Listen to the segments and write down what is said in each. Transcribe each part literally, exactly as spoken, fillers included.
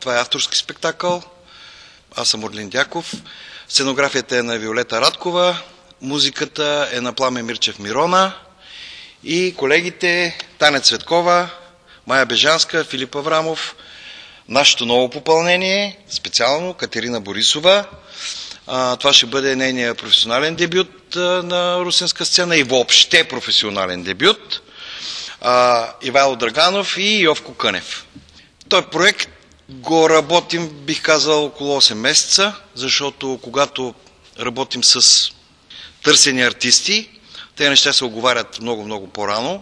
Това е авторски спектакъл. Аз съм Орлин Дяков. Сценографията е на Виолета Радкова. Музиката е на Пламен Мирчев Мирона. И колегите Таня Цветкова, Мая Бежанска, Филип Аврамов. Нашето ново попълнение, специално Катерина Борисова. А, това ще бъде нейният професионален дебют а, на русинска сцена и въобще професионален дебют. А, Ивайло Драганов и Йовко Кънев. Той проект го работим, бих казал, около осем месеца, защото когато работим с търсени артисти, те неща се оговарят много-много по-рано.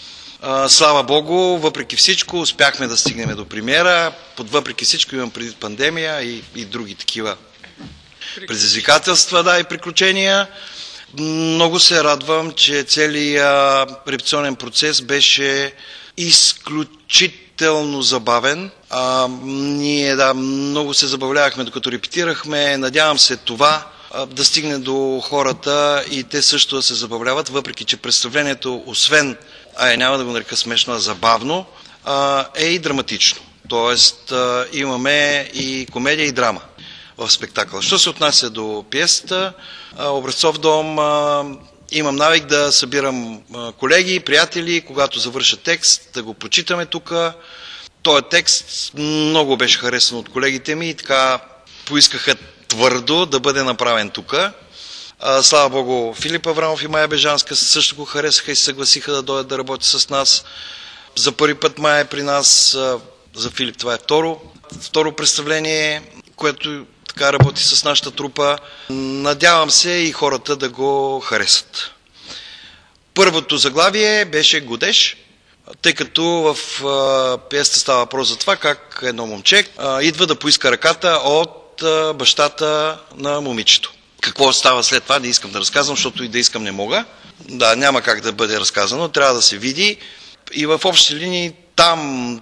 Слава Богу, въпреки всичко, успяхме да стигнем до премиера. Под въпреки всичко имам преди пандемия и, и други такива предизвикателства, да, и приключения. Много се радвам, че целият репетиционен процес беше изключително забавен. А, ние да, много се забавлявахме докато репетирахме. Надявам се това а, да стигне до хората и те също да се забавляват, въпреки че представлението, освен, а няма да го нарека смешно, а забавно, а, е и драматично. Тоест а, имаме и комедия, и драма в спектакъл. Що се отнася до пиесата, Образцов дом, а, имам навик да събирам а, колеги, приятели, когато завърша текст, да го прочитаме тук. Този текст много беше харесан от колегите ми и така поискаха твърдо да бъде направен тук. Слава Богу, Филип Аврамов и Мая Бежанска също го харесаха и се съгласиха да дойдат да работят с нас. За първи път Мая е при нас, а, за Филип това е второ. Второ представление, което така работи с нашата трупа. Надявам се и хората да го харесат. Първото заглавие беше Годеж, тъй като в а, пиесата става въпрос за това как едно момче а, идва да поиска ръката от а, бащата на момичето. Какво става след това, не искам да разказвам, защото и да искам не мога. Да, няма как да бъде разказано, трябва да се види. И в общи линии там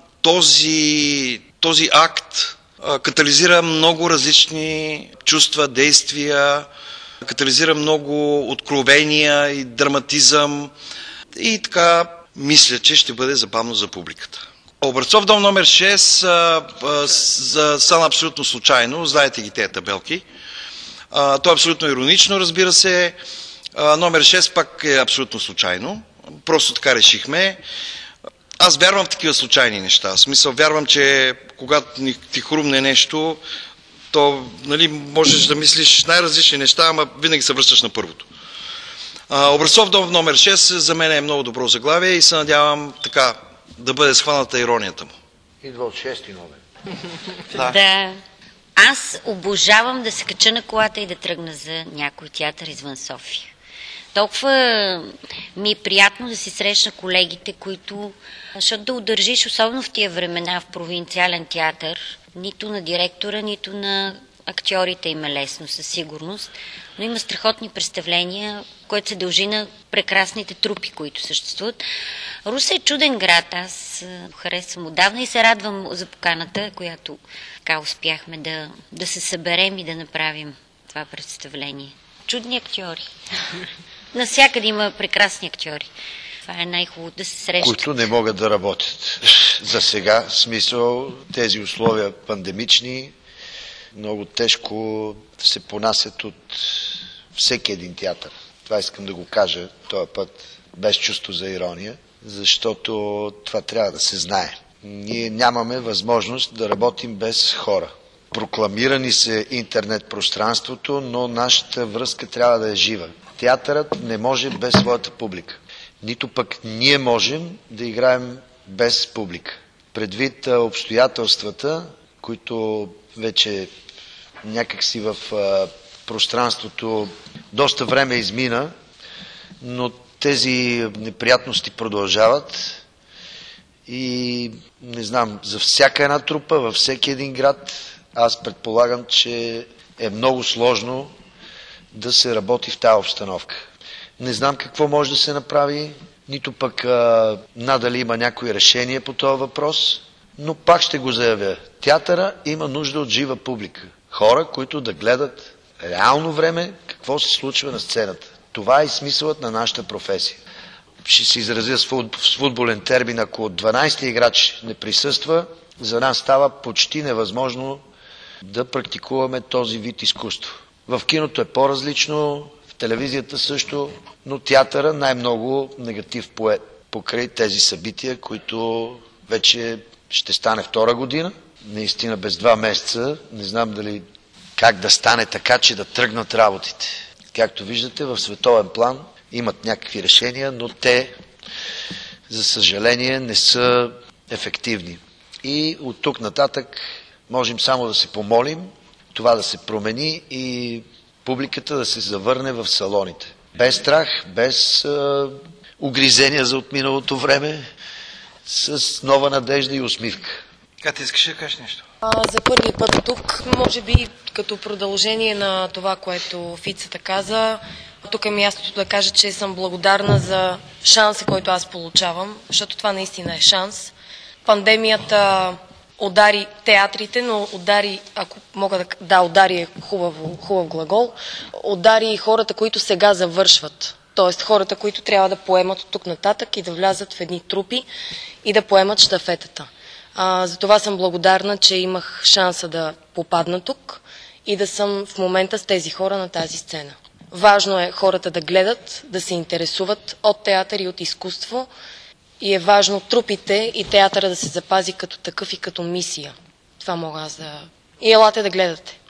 този, този акт катализира много различни чувства, действия, катализира много откровения и драматизъм и така мисля, че ще бъде забавно за публиката. Образцов дом номер шест а, а, стана абсолютно случайно, знаете ги тези табелки. А, то е абсолютно иронично, разбира се. А, номер шест пак е абсолютно случайно. Просто така решихме. Аз вярвам в такива случайни неща. В смисъл, вярвам, че когато ти хрумне нещо, то нали, можеш да мислиш най-различни неща, ама винаги се връщаш на първото. А, Образцов дом номер шест за мен е много добро заглавие и се надявам така да бъде схваната иронията му. Идва от шести номер. Да. да. Аз обожавам да се кача на колата и да тръгна за някой театър извън София. Толкова ми е приятно да си срещна колегите, които, защото да удържиш, особено в тия времена в провинциален театър, нито на директора, нито на актьорите им е лесно, със сигурност, но има страхотни представления, което се дължи на прекрасните трупи, които съществуват. Русе е чуден град, аз харесвам отдавна и се радвам за поканата, която така успяхме да, да се съберем и да направим това представление. Чудни актьори. Навсякъде има прекрасни актьори. Това е най-хубаво да се срещат. Които не могат да работят. За сега, в смисъл, тези условия пандемични, много тежко се понасят от всеки един театър. Това искам да го кажа този път, без чувство за ирония, защото това трябва да се знае. Ние нямаме възможност да работим без хора. Прокламирани се интернет пространството, но нашата връзка трябва да е жива. Театърът не може без своята публика. Нито пък ние можем да играем без публика. Предвид обстоятелствата, които вече някакси в пространството доста време измина, но тези неприятности продължават и не знам, за всяка една трупа, във всеки един град, аз предполагам, че е много сложно да се работи в тази обстановка. Не знам какво може да се направи, нито пък а, надали има някои решения по този въпрос, но пак ще го заявя. Театъра има нужда от жива публика. Хора, които да гледат реално време какво се случва на сцената. Това е и смисълът на нашата професия. ще се изразя с футболен термин, ако дванайсети играч не присъства, за нас става почти невъзможно да практикуваме този вид изкуство. В киното е по-различно, в телевизията също, но театъра най-много негатив поет покрай тези събития, които вече ще стане втора година. Наистина без два месеца. Не знам дали как да стане така, че да тръгнат работите. Както виждате, в световен план имат някакви решения, но те, за съжаление, не са ефективни. И от тук нататък можем само да се помолим това да се промени и публиката да се завърне в салоните. Без страх, без е, угризения за отминалото време, с нова надежда и усмивка. Как ти искаш да кажеш нещо? А, за първи път тук, може би като продължение на това, което Фицата каза, тук е мястото да кажа, че съм благодарна за шанса, който аз получавам, защото това наистина е шанс. Пандемията удари театрите, но удари, ако мога да... Да, удари е хубаво, хубав глагол. Удари и хората, които сега завършват. Тоест хората, които трябва да поемат от тук нататък и да влязат в едни трупи и да поемат щафетата. А, за това съм благодарна, че имах шанса да попадна тук и да съм в момента с тези хора на тази сцена. Важно е хората да гледат, да се интересуват от театър и от изкуство и е важно трупите и театъра да се запази като такъв и като мисия. Това мога аз да... И елате да гледате.